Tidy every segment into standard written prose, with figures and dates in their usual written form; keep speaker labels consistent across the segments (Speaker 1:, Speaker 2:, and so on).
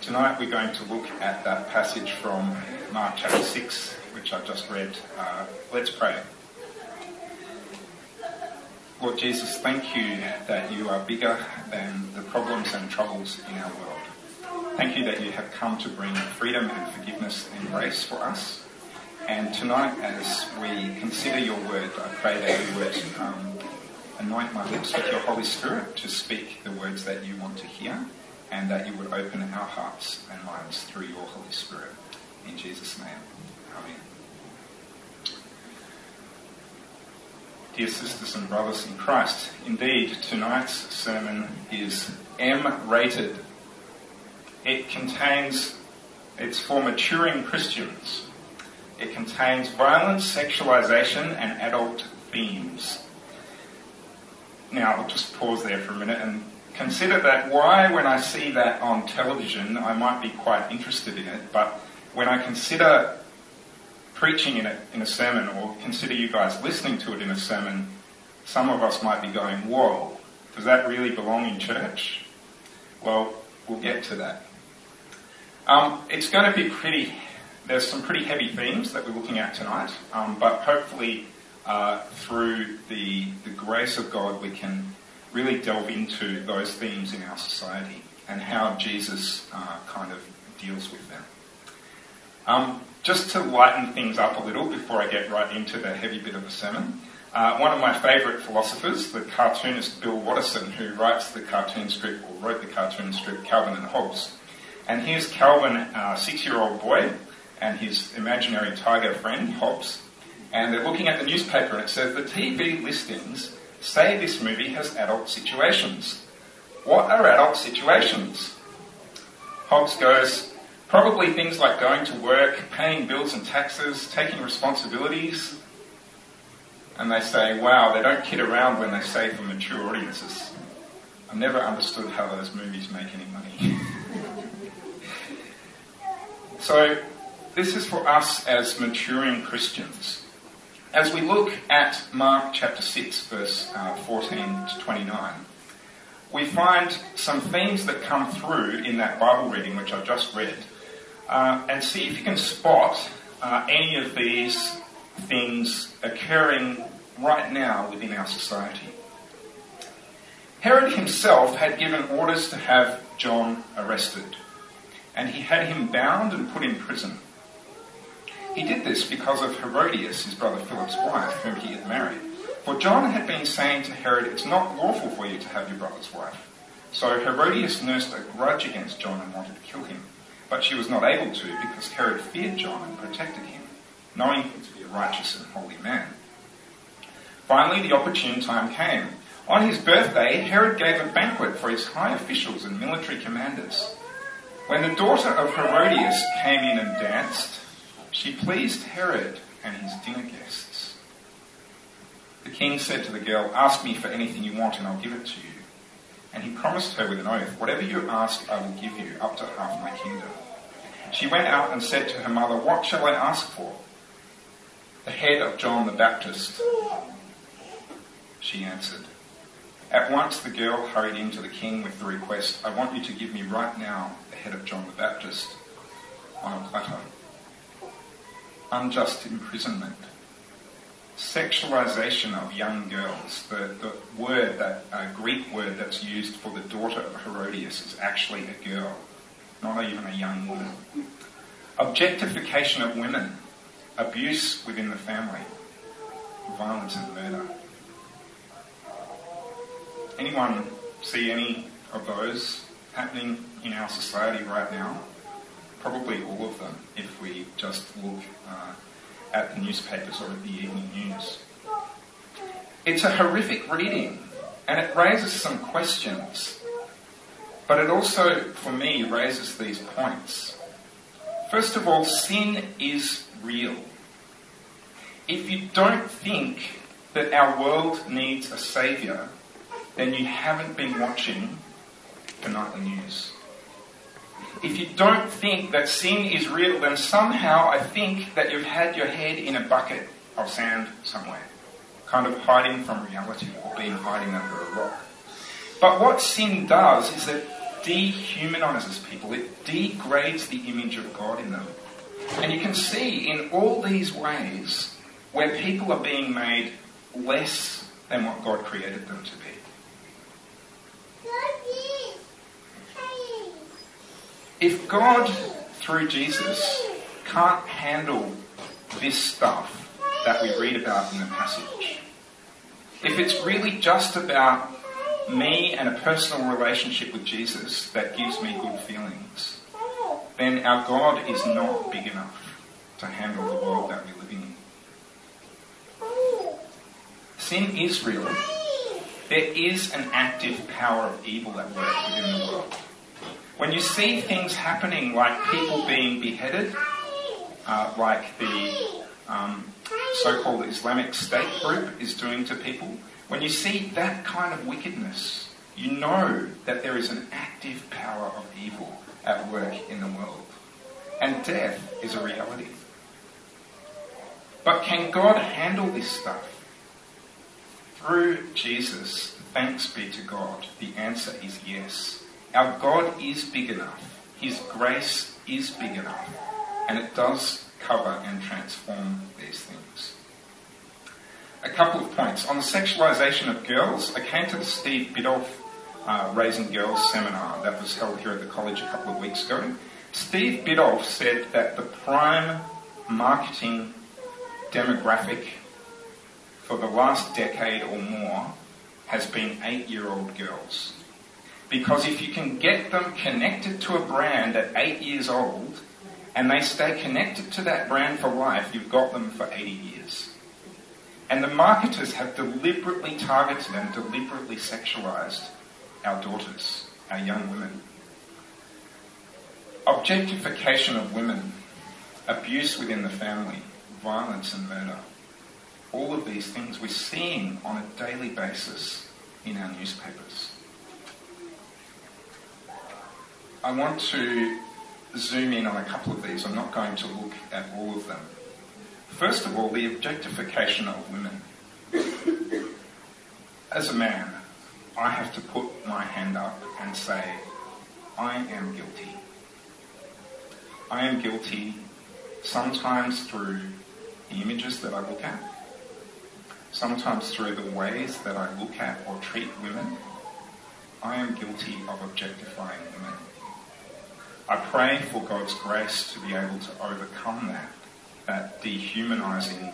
Speaker 1: Tonight we're going to look at that passage from Mark chapter 6, which I've just read. Let's pray. Lord Jesus, thank you that you are bigger than the problems and troubles in our world. Thank you that you have come to bring freedom and forgiveness and grace for us. And tonight, as we consider your word, I pray that you would anoint my lips with your Holy Spirit to speak the words that you want to hear, and that you would open our hearts and minds through your Holy Spirit. In Jesus' name, amen. Dear sisters and brothers in Christ, indeed, tonight's sermon is M-rated. It's for maturing Christians. It contains violence, sexualization, and adult themes. Now, I'll just pause there for a minute and consider that why, when I see that on television, I might be quite interested in it, but when I consider preaching in a sermon, or consider you guys listening to it in a sermon, some of us might be going, whoa, does that really belong in church? Well, we'll get to that. It's going to be there's some pretty heavy themes that we're looking at tonight, but hopefully through the grace of God we can really delve into those themes in our society and how Jesus kind of deals with them. Just to lighten things up a little before I get right into the heavy bit of the sermon, one of my favourite philosophers, the cartoonist Bill Watterson, who wrote the cartoon strip Calvin and Hobbes. And here's Calvin, a 6-year-old boy, and his imaginary tiger friend, Hobbes, and they're looking at the newspaper and it says, the TV listings say this movie has adult situations. What are adult situations? Hobbes goes, probably things like going to work, paying bills and taxes, taking responsibilities. And they say, wow, they don't kid around when they say for mature audiences. I've never understood how those movies make any money. So, this is for us as maturing Christians. As we look at Mark chapter 6, verse 14 to 29, we find some themes that come through in that Bible reading which I've just read, and see if you can spot any of these things occurring right now within our society. Herod himself had given orders to have John arrested, and he had him bound and put in prison. He did this because of Herodias, his brother Philip's wife, whom he had married. For John had been saying to Herod, it's not lawful for you to have your brother's wife. So Herodias nursed a grudge against John and wanted to kill him. But she was not able to because Herod feared John and protected him, knowing him to be a righteous and holy man. Finally, the opportune time came. On his birthday, Herod gave a banquet for his high officials and military commanders. When the daughter of Herodias came in and danced, she pleased Herod and his dinner guests. The king said to the girl, ask me for anything you want and I'll give it to you. And he promised her with an oath, whatever you ask I will give you, up to half my kingdom. She went out and said to her mother, what shall I ask for? The head of John the Baptist, she answered. At once the girl hurried in to the king with the request, I want you to give me right now the head of John the Baptist on a platter. Unjust imprisonment, sexualization of young girls. The word, that Greek word that's used for the daughter of Herodias is actually a girl, not even a young woman. Objectification of women, abuse within the family, violence and murder. Anyone see any of those happening in our society right now? Probably all of them, if we just look at the newspapers or at the evening news. It's a horrific reading, and it raises some questions. But it also, for me, raises these points. First of all, sin is real. If you don't think that our world needs a saviour, then you haven't been watching the nightly news. If you don't think that sin is real, then somehow I think that you've had your head in a bucket of sand somewhere, kind of hiding from reality or been hiding under a rock. But what sin does is that dehumanizes people. It degrades the image of God in them. And you can see in all these ways where people are being made less than what God created them to be. If God, through Jesus, can't handle this stuff that we read about in the passage, if it's really just about me and a personal relationship with Jesus that gives me good feelings, then our God is not big enough to handle the world that we're living in. Sin is real. There is an active power of evil at work within the world. When you see things happening like people being beheaded, like the so-called Islamic State group is doing to people, when you see that kind of wickedness, you know that there is an active power of evil at work in the world. And death is a reality. But can God handle this stuff? Through Jesus, thanks be to God, the answer is yes. Our God is big enough. His grace is big enough. And it does cover and transform these things. A couple of points. On the sexualisation of girls, I came to the Steve Biddulph Raising Girls seminar that was held here at the college a couple of weeks ago. Steve Biddulph said that the prime marketing demographic for the last decade or more has been 8-year-old girls. Because if you can get them connected to a brand at 8 years old, and they stay connected to that brand for life, you've got them for 80 years. And the marketers have deliberately targeted and deliberately sexualised our daughters, our young women. Objectification of women, abuse within the family, violence and murder. All of these things we're seeing on a daily basis in our newspapers. I want to zoom in on a couple of these. I'm not going to look at all of them. First of all, the objectification of women. As a man, I have to put my hand up and say, I am guilty. I am guilty sometimes through the images that I look at, sometimes through the ways that I look at or treat women. I am guilty of objectifying women. I pray for God's grace to be able to overcome that dehumanising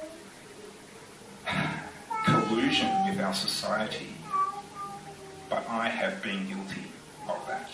Speaker 1: collusion with our society. But I have been guilty of that.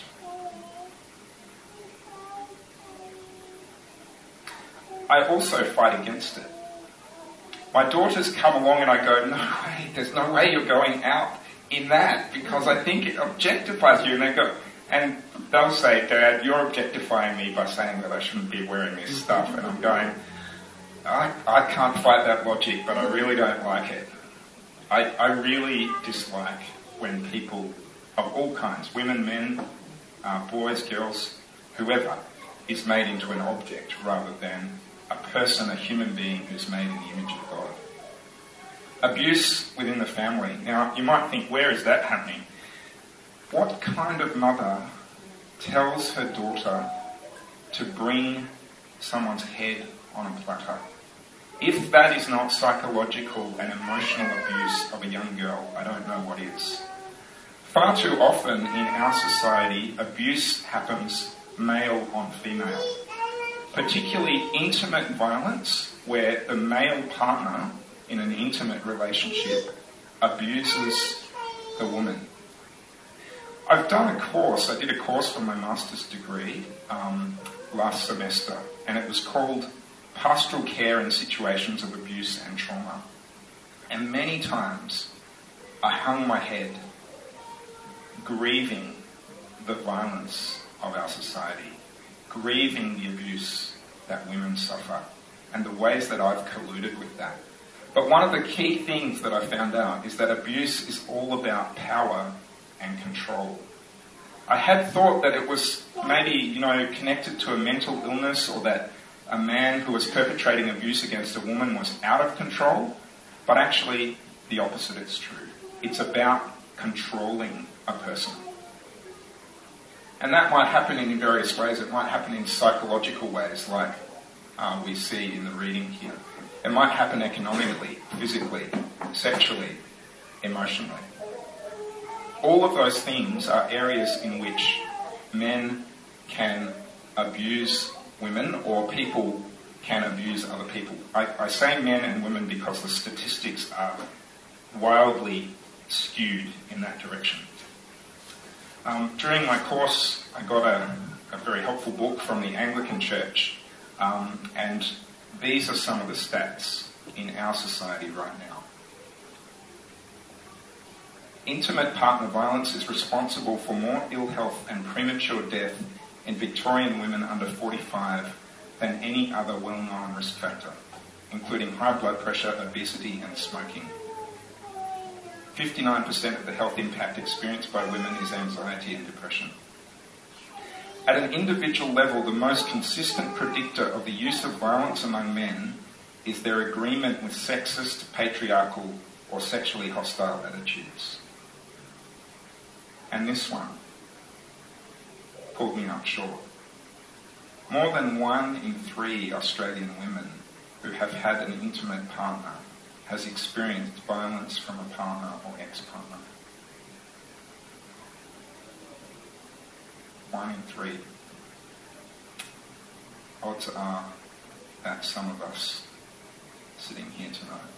Speaker 1: I also fight against it. My daughters come along and I go, no way, there's no way you're going out in that because I think it objectifies you. And they go, and they'll say, Dad, you're objectifying me by saying that I shouldn't be wearing this stuff. And I'm going, I can't fight that logic, but I really don't like it. I really dislike when people of all kinds, women, men, boys, girls, whoever, is made into an object rather than a person, a human being who's made in the image of God. Abuse within the family. Now, you might think, where is that happening? What kind of mother tells her daughter to bring someone's head on a platter? If that is not psychological and emotional abuse of a young girl, I don't know what is. Far too often in our society, abuse happens male on female. Particularly intimate violence, where the male partner in an intimate relationship abuses the woman. I've done a course, I did a course for my master's degree last semester, and it was called Pastoral Care in Situations of Abuse and Trauma. And many times I hung my head, grieving the violence of our society, grieving the abuse that women suffer, and the ways that I've colluded with that. But one of the key things that I found out is that abuse is all about power and control. I had thought that it was maybe, connected to a mental illness, or that a man who was perpetrating abuse against a woman was out of control, but actually the opposite is true. It's about controlling a person. And that might happen in various ways. It might happen in psychological ways, like we see in the reading here. It might happen economically, physically, sexually, emotionally. All of those things are areas in which men can abuse women, or people can abuse other people. I say men and women because the statistics are wildly skewed in that direction. During my course, I got a very helpful book from the Anglican Church, and these are some of the stats in our society right now. Intimate partner violence is responsible for more ill health and premature death in Victorian women under 45 than any other well-known risk factor, including high blood pressure, obesity and smoking. 59% of the health impact experienced by women is anxiety and depression. At an individual level, the most consistent predictor of the use of violence among men is their agreement with sexist, patriarchal or sexually hostile attitudes. And this one pulled me up short. More than 1 in 3 Australian women who have had an intimate partner has experienced violence from a partner or ex-partner. 1 in 3. Odds are that some of us sitting here tonight.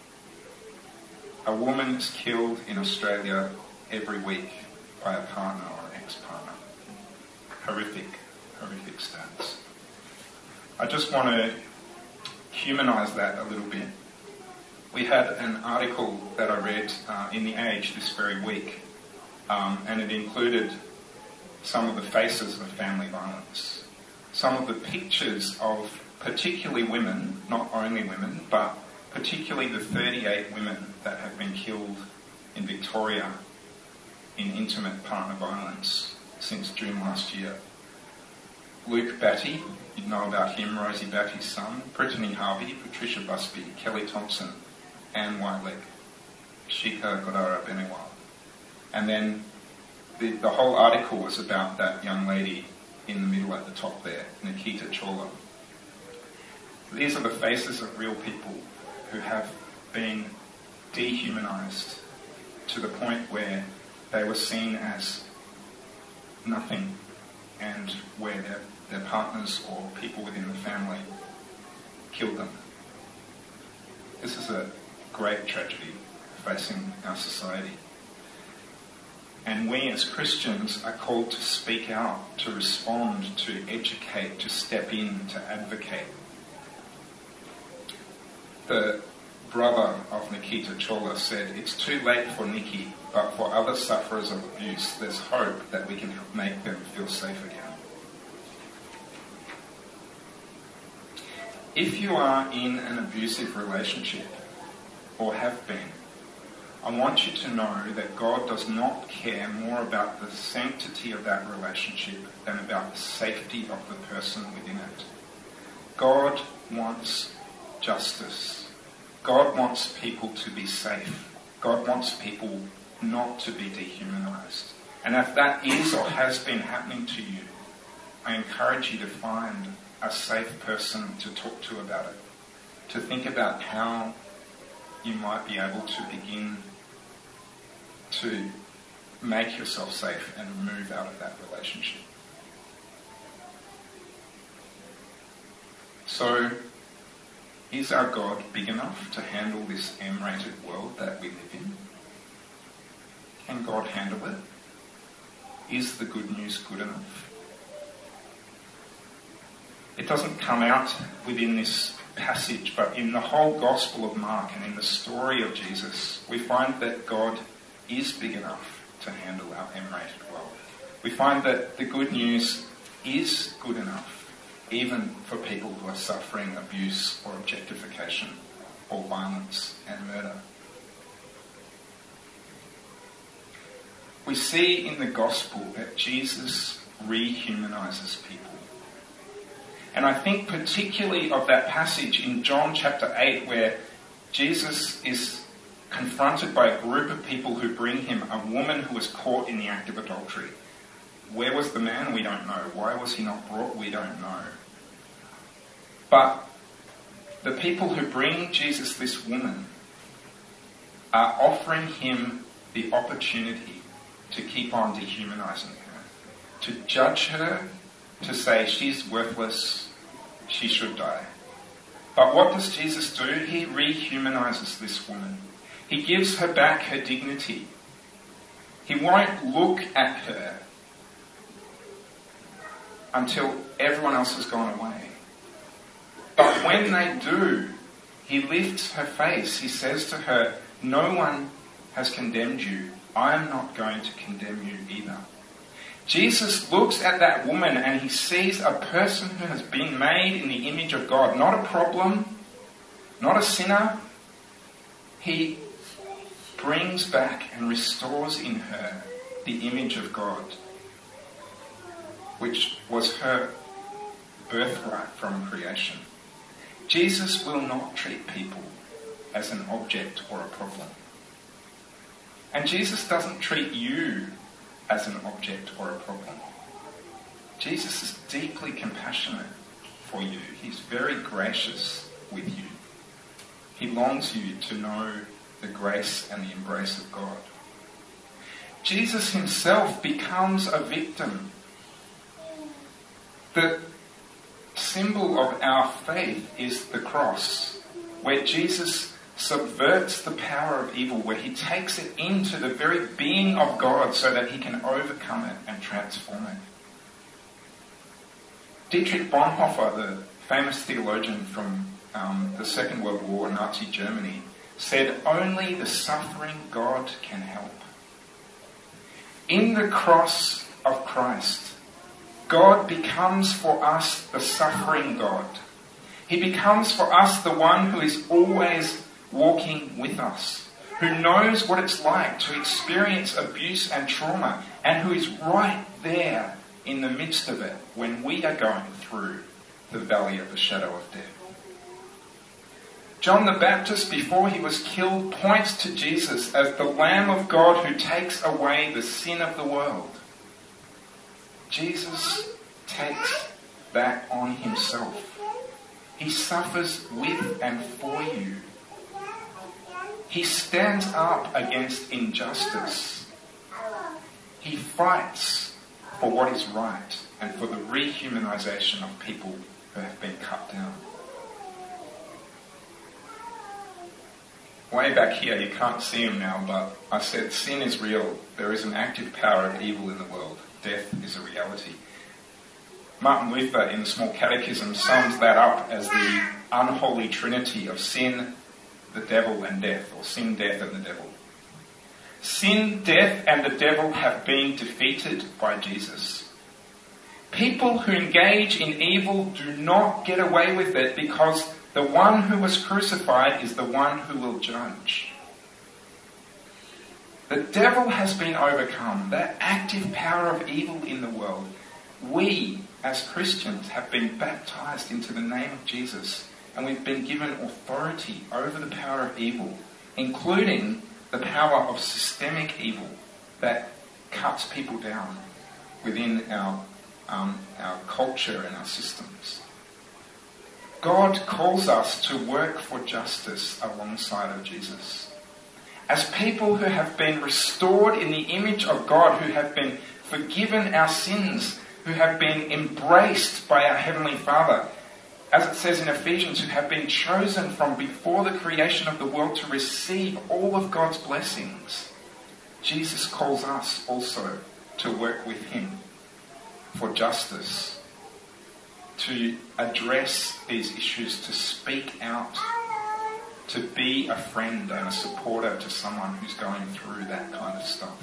Speaker 1: A woman is killed in Australia every week by a partner or ex-partner. Horrific stats. I just want to humanise that a little bit. We had an article that I read in The Age this very week, and it included some of the faces of family violence. Some of the pictures of particularly women, not only women, but particularly the 38 women that have been killed in Victoria in intimate partner violence since June last year. Luke Batty, you know about him, Rosie Batty's son, Brittany Harvey, Patricia Busby, Kelly Thompson, Anne Whiteleg, Shika Godara Benewal. And then the whole article was about that young lady in the middle at the top there, Nikita Chawla. These are the faces of real people who have been dehumanised to the point where they were seen as nothing, and where their partners or people within the family killed them. This is a great tragedy facing our society. And we as Christians are called to speak out, to respond, to educate, to step in, to advocate. The brother of Nikita Chawla said, "It's too late for Nikki, but for other sufferers of abuse, there's hope that we can make them feel safe again." If you are in an abusive relationship, or have been, I want you to know that God does not care more about the sanctity of that relationship than about the safety of the person within it. God wants justice. God wants people to be safe. God wants people not to be dehumanised. And if that is or has been happening to you, I encourage you to find a safe person to talk to about it, to think about how you might be able to begin to make yourself safe and move out of that relationship. So, is our God big enough to handle this M-rated world that we live in? Can God handle it? Is the good news good enough? It doesn't come out within this passage, but in the whole Gospel of Mark and in the story of Jesus, we find that God is big enough to handle our M-rated world. We find that the good news is good enough, even for people who are suffering abuse or objectification or violence and murder. We see in the Gospel that Jesus rehumanises people. And I think particularly of that passage in John chapter 8 where Jesus is confronted by a group of people who bring him a woman who was caught in the act of adultery. Where was the man? We don't know. Why was he not brought? We don't know. But the people who bring Jesus this woman are offering him the opportunity to keep on dehumanizing her, to judge her, to say she's worthless, she should die. But what does Jesus do? He rehumanizes this woman. He gives her back her dignity. He won't look at her until everyone else has gone away. But when they do, he lifts her face. He says to her, "No one has condemned you. I am not going to condemn you either." Jesus looks at that woman and he sees a person who has been made in the image of God, not a problem, not a sinner. He brings back and restores in her the image of God, which was her birthright from creation. Jesus will not treat people as an object or a problem. And Jesus doesn't treat you as an object or a problem. Jesus is deeply compassionate for you. He's very gracious with you. He longs you to know the grace and the embrace of God. Jesus himself becomes a victim. The symbol of our faith is the cross, where Jesus subverts the power of evil, where he takes it into the very being of God so that he can overcome it and transform it. Dietrich Bonhoeffer, the famous theologian from the Second World War, Nazi Germany, said, "Only the suffering God can help." In the cross of Christ, God becomes for us the suffering God. He becomes for us the one who is always walking with us, who knows what it's like to experience abuse and trauma, and who is right there in the midst of it when we are going through the valley of the shadow of death. John the Baptist, before he was killed, points to Jesus as the Lamb of God who takes away the sin of the world. Jesus takes that on himself. He suffers with and for you. He stands up against injustice. He fights for what is right and for the rehumanization of people who have been cut down. Way back here, you can't see him now, but I said sin is real. There is an active power of evil in the world. Death is a reality. Martin Luther in the Small Catechism sums that up as the unholy trinity of sin, the devil and death, or sin, death and the devil. Sin, death and the devil have been defeated by Jesus. People who engage in evil do not get away with it because the one who was crucified is the one who will judge. The devil has been overcome, that active power of evil in the world. We, as Christians, have been baptized into the name of Jesus, and we've been given authority over the power of evil, including the power of systemic evil that cuts people down within our culture and our systems. God calls us to work for justice alongside of Jesus. As people who have been restored in the image of God, who have been forgiven our sins, who have been embraced by our Heavenly Father, as it says in Ephesians, who have been chosen from before the creation of the world to receive all of God's blessings, Jesus calls us also to work with him for justice, to address these issues, to speak out, to be a friend and a supporter to someone who's going through that kind of stuff.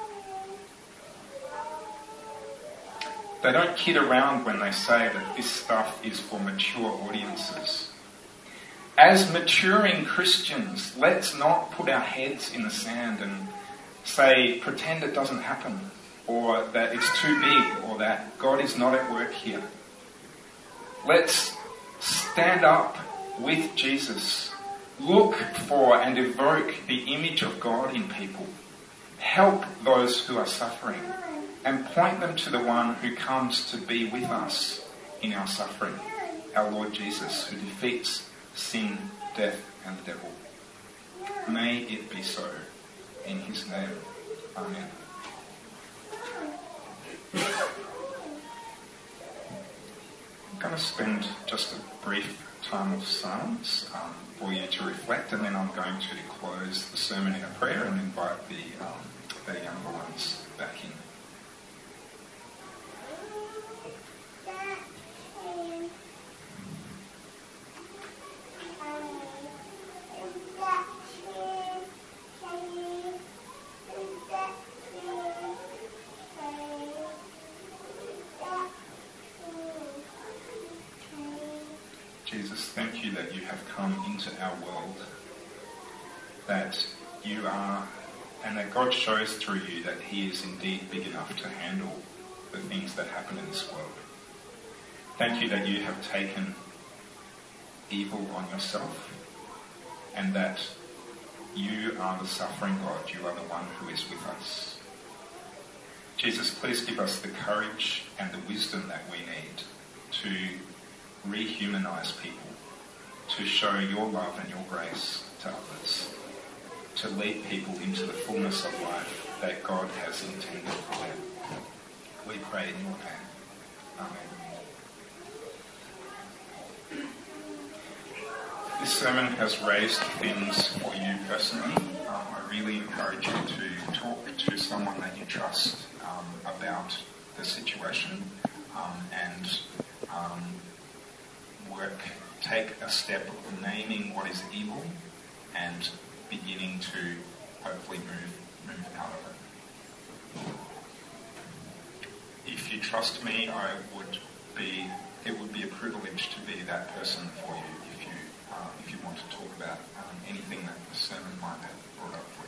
Speaker 1: They don't kid around when they say that this stuff is for mature audiences. As maturing Christians, let's not put our heads in the sand and say, pretend it doesn't happen, or that it's too big, or that God is not at work here. Let's stand up with Jesus. Look for and evoke the image of God in people. Help those who are suffering. and point them to the one who comes to be with us in our suffering, our Lord Jesus, who defeats sin, death, and the devil. May it be so. In his name. Amen. I'm going to spend just a brief time of silence for you to reflect, and then I'm going to close the sermon in a prayer and invite the younger ones back in. Jesus, thank you that you have come into our world, that you are, and that God shows through you that he is indeed big enough to handle the things that happen in this world. Thank you that you have taken evil on yourself, and that you are the suffering God. You are the one who is with us. Jesus, please give us the courage and the wisdom that we need to rehumanize people, to show your love and your grace to others, to lead people into the fullness of life that God has intended for them. We pray in your name. Amen. This sermon has raised things for you personally. I really encourage you to talk to someone that you trust about the situation and take a step of naming what is evil and beginning to hopefully move out of it. If you trust me, it would be a privilege to be that person for you if you want to talk about anything that the sermon might have brought up for you.